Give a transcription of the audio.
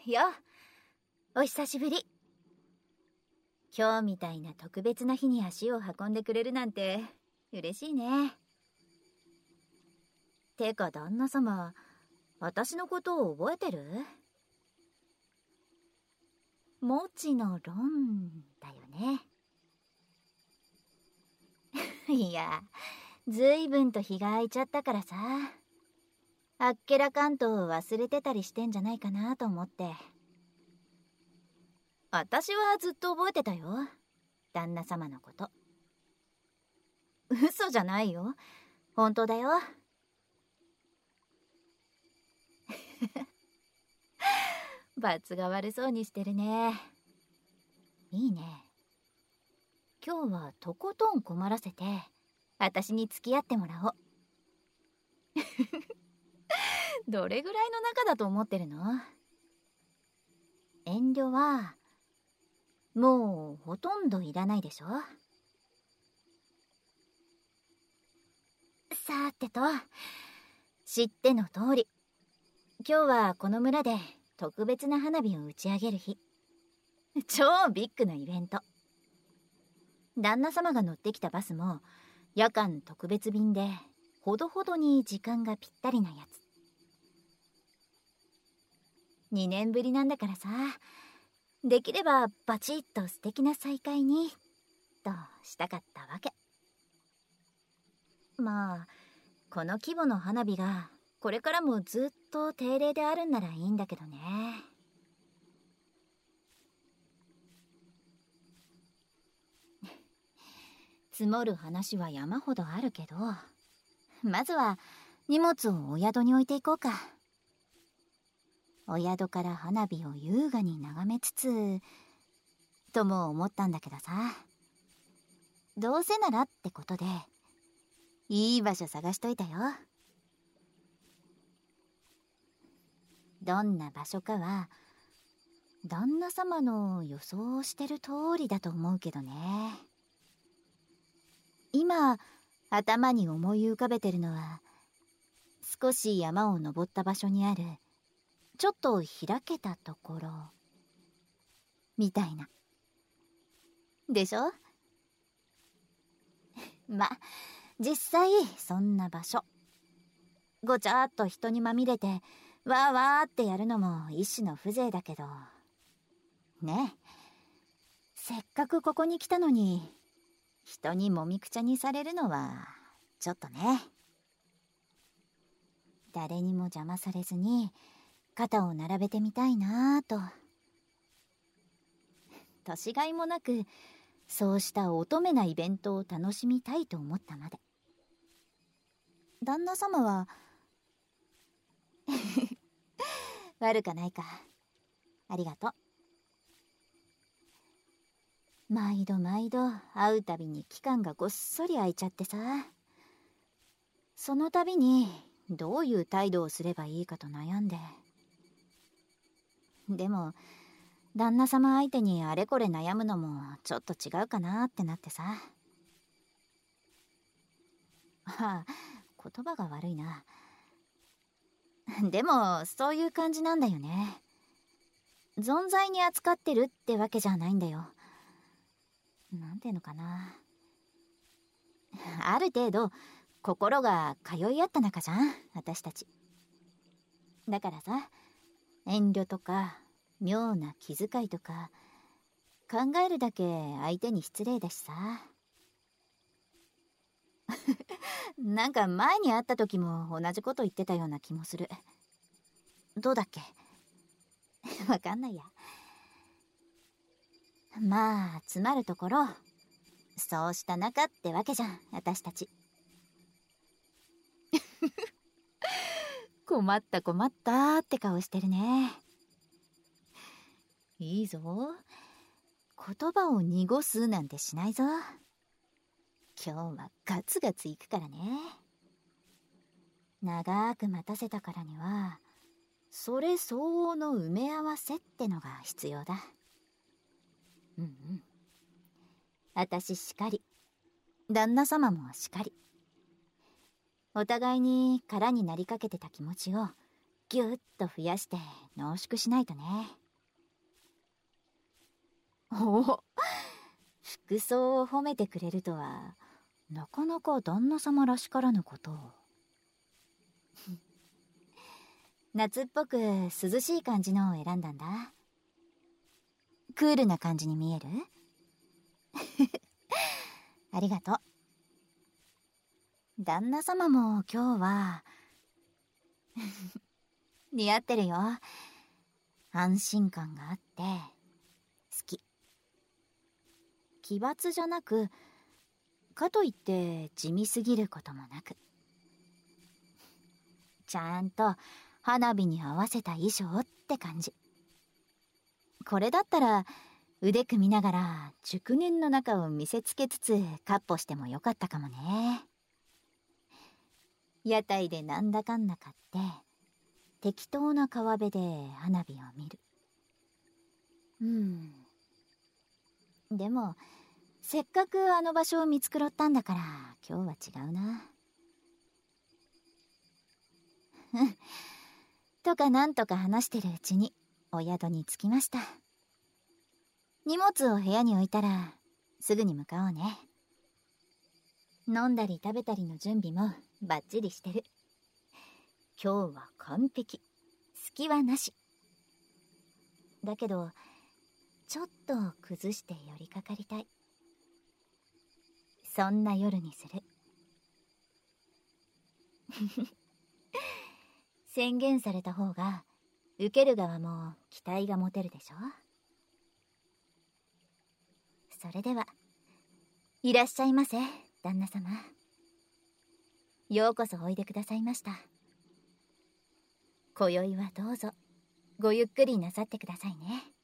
よ、お久しぶり。今日みたいな特別な日に足を運んでくれるなんて嬉しいね。てか旦那様、私のことを覚えてる？もちのろんだよね。いや、ずいぶんと日が空いちゃったからさ、あっけらかんと忘れてたりしてんじゃないかなと思って。私はずっと覚えてたよ、旦那様のこと。嘘じゃないよ、本当だよ。罰が悪そうにしてるね。いいね。今日はとことん困らせて私に付き合ってもらおう。どれぐらいの仲だと思ってるの？遠慮はもうほとんどいらないでしょ。さてと、知っての通り、今日はこの村で特別な花火を打ち上げる日。超ビッグなイベント。旦那様が乗ってきたバスも夜間特別便でほどほどに時間がぴったりなやつ。2年ぶりなんだからさ、できればバチッと素敵な再会にとしたかったわけ。まあこの規模の花火がこれからもずっと定例であるんならいいんだけどね。積もる話は山ほどあるけど、まずは荷物をお宿に置いていこうか。お宿から花火を優雅に眺めつつとも思ったんだけどさ、どうせならってことでいい場所探しといたよ。どんな場所かは旦那様の予想してる通りだと思うけどね。今頭に思い浮かべてるのは、少し山を登った場所にあるちょっと開けたところみたいな。でしょ？ま、実際そんな場所、ごちゃっと人にまみれてわーわーってやるのも一種の風情だけどね。せっかくここに来たのに人にもみくちゃにされるのはちょっとね。誰にも邪魔されずに肩を並べてみたいなぁと。年がいもなくそうした乙女なイベントを楽しみたいと思ったまで。旦那様は悪かないか。ありがとう。毎度毎度会うたびに期間がごっそり空いちゃってさ、その度にどういう態度をすればいいかと悩んで。でも旦那様相手にあれこれ悩むのもちょっと違うかなってなってさ。ああ、言葉が悪いな。でもそういう感じなんだよね。存在に扱ってるってわけじゃないんだよ。なんていうのかな、ある程度心が通い合った仲じゃん、私たち。だからさ、遠慮とか妙な気遣いとか考えるだけ相手に失礼だしさ。なんか前に会った時も同じこと言ってたような気もする。どうだっけ？わかんないや。まあつまるところ、そうした仲ってわけじゃん、私たち。困った困ったって顔してるね。いいぞ、言葉を濁すなんてしないぞ。今日はガツガツいくからね。長く待たせたからにはそれ相応の埋め合わせってのが必要だ。うんうん。私しかり、旦那様もしかり、お互いに空になりかけてた気持ちをぎゅっと増やして濃縮しないとね。おお、服装を褒めてくれるとはなかなか旦那様らしからぬことを。夏っぽく涼しい感じのを選んだんだ。クールな感じに見える？ありがとう。旦那様も今日は似合ってるよ。安心感があって好き。奇抜じゃなく、かといって地味すぎることもなく、ちゃんと花火に合わせた衣装って感じ。これだったら腕組みながら熟年の中を見せつけつつカッポしてもよかったかもね。屋台でなんだかんだ買って適当な川辺で花火を見る。でもせっかくあの場所を見繕ったんだから今日は違うな。とかなんとか話してるうちにお宿に着きました。荷物を部屋に置いたらすぐに向かおうね。飲んだり食べたりの準備もバッチリしてる。今日は完璧。隙はなし。だけどちょっと崩して寄りかかりたい。そんな夜にする。宣言された方が受ける側も期待が持てるでしょ。それではいらっしゃいませ、旦那様。ようこそおいでくださいました。今宵はどうぞごゆっくりなさってくださいね。